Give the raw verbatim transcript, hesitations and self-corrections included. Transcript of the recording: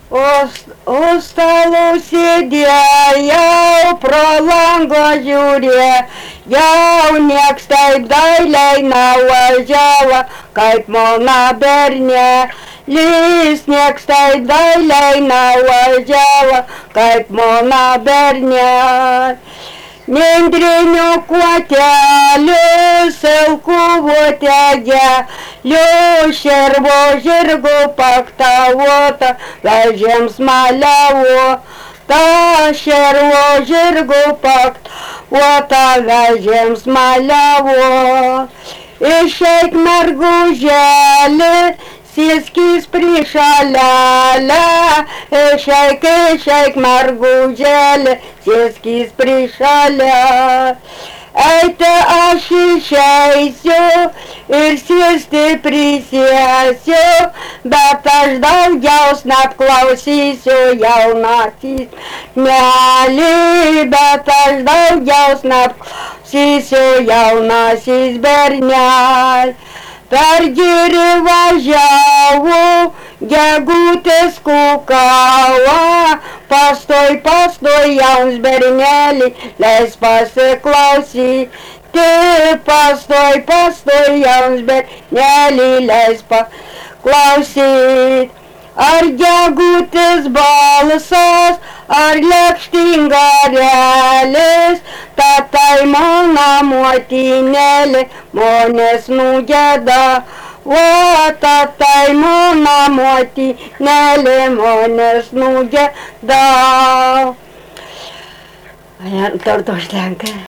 O, o stalo sėdėjau, pro langą žiūrėjau, jau nieks taip dailiai nevažiavo, kaip mano bernelis, nieks taip dailiai nevažiavo, kaip mano bernelis. Nendrinių kuotelių, silkuvotėje, liu šervo žirgų paktavota, vežėms maliavo, ta šervo žirgų paktavota, vežėms maliavo. Išeik mergužėlį, sėskis prie šalelę, išeik, išeik mergužėlį, sėskis prie šalelę. Eite aš išeisiu ir sėsti prisėsiu, bet aš daugiaus net klausysiu jaunasis berneli, bet aš daugiaus net klausysiu jaunasis berneli. Per girį važiavau, gegutės kukavo, pastoj, pastoj, jaunas berneli, leis pasiklausyti, pastoj, pastoj, jaunas berneli, leis paklausyti. Ar gegutės balsas, ar lėkštingarelis, tatai mano motinėlė, monės nugėda. O tatai mano motinėlė, monės nugėda. Ar to užtenka?